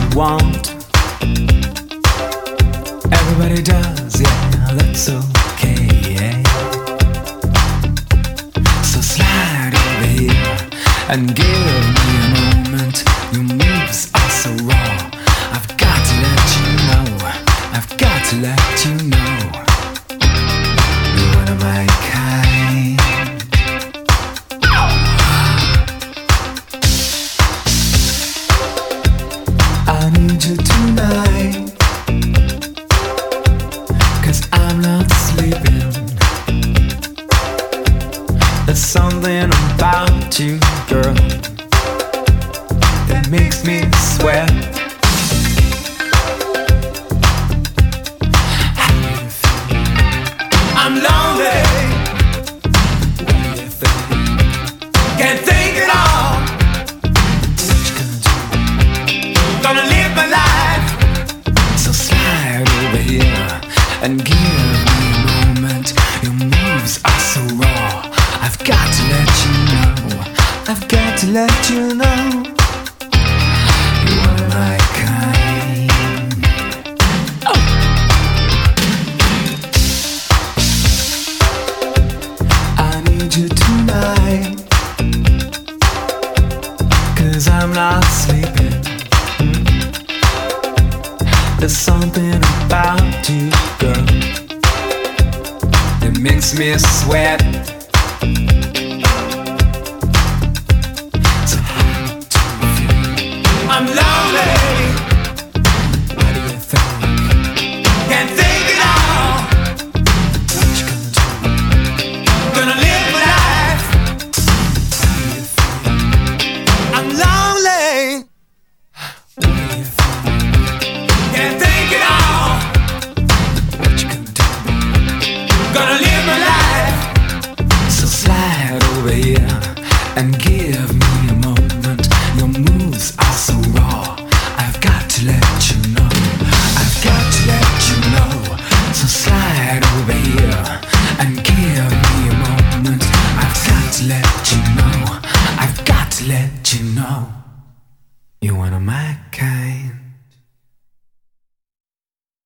want. Everybody does, yeah, that's okay. So slide over here and give me a moment. Your moves are so raw. I've got to let you know. I've got to let you know. You're one of my kind. I need you tonight, 'cause I'm not sleeping. There's something about you, girl, that makes me sweat. I'm lonely. What do you think? Can't think at all. What you gonna do? Gonna live my life. So slide over here and give me a moment. Your moves are so raw. I've got to let you know. I've got to let you know. You're one of my kind. Oh. I need you tonight, 'cause I'm not sleeping. There's something about you, girl, that makes me sweat. So how do you feel? I'm lonely. What do you think? Can't think at all. What you gonna do? Gonna live my life. How do you feel? I'm lonely. What do you feel? Can't think at all. What you gonna do? Gonna live my life. So slide over here and give me a moment. Your moves are so raw. I've got to let you know. I've got to let you know. So slide over here and give me a moment. I've got to let you know. I've got to let you know. You're one of my kind.